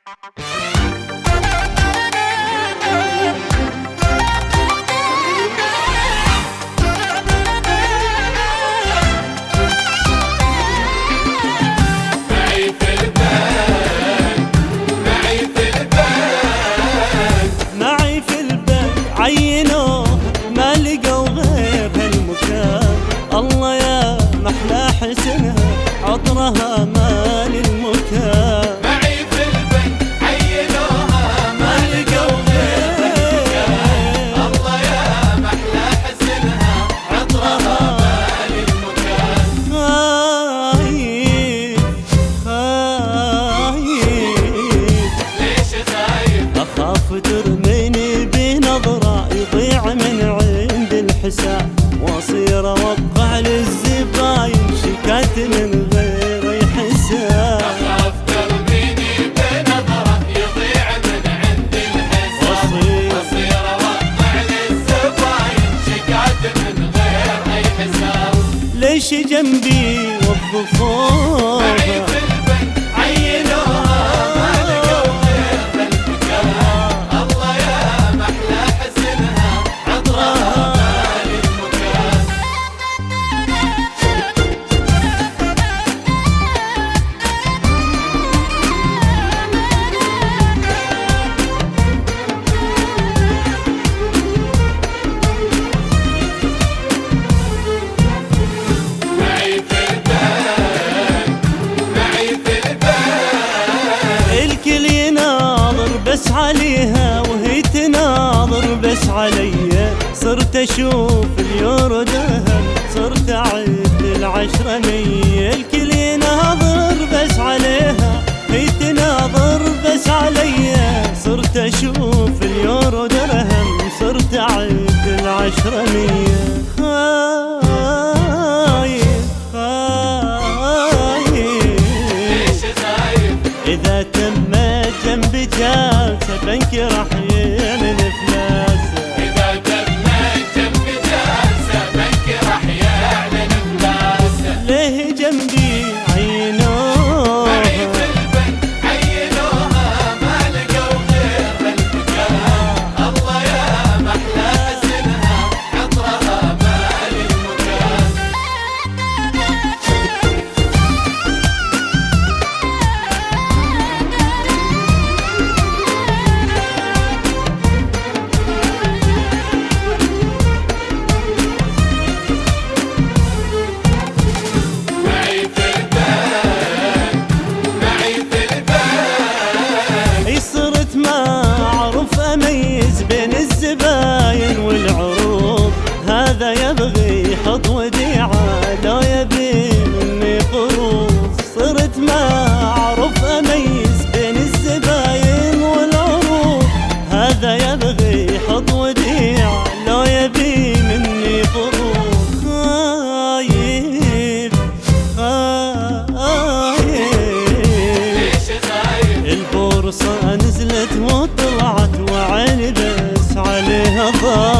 عينوه ما لقوا غير هالمكان، الله يا محلى حسنها عطرها مال المكان. معي في البنك عينوها ما لقوا غير هالمكان، الله يا محلى حسنها عطرها مال المكان. خايف ليش خايف؟ أخاف ترميني بنظرة يضيع من عند الحساب، واصير اوقع للزباين شيكات من غير حساب. اخاف ترميني بنظرة يضيع من عند الحساب، واصير اوقع للزباين شيكات من غير اي حساب. ليش جنبي والضفوف معي في البنك عينوها ما لقوا غير هالمكان، الله يا محلى حسنها عطرها مال المكان. معي في البنك معي في البنك الكل يناظر بس عليها وهي تناظر بس عليا، صرت اشوف اليورو ذهب صرت اعد العشرة مية. الكل يناظر بس عليها هي تناظر بس عليا، صرت اشوف اليورو درهم صرت اعد العشرة مية. ليش خايف؟ إذا تمت جنبي جالسة بنكي راح يعلن إفلاسه، إذا تمت جنبي جالسة بنكي راح يعلن إفلاسه. ليه جنبي عينوه معي في البنك عينوها ما لقوا غير هالمكان، الله يا محلى حسنها عطرها مال المكان. معي في البنك معي في البنك اي صرت ما اعرف اميز بين الزباين والعروض، هذا يبغي يحط وديعة لو يبي مني قروض. صرت ما اعرف اميز بين الزباين والعروض، هذا يبغي يحط وديعة لو يبي مني قروض. خايف ليش خايف؟ البورصة نزلت وطلعت وعيني بس عليها ضاع.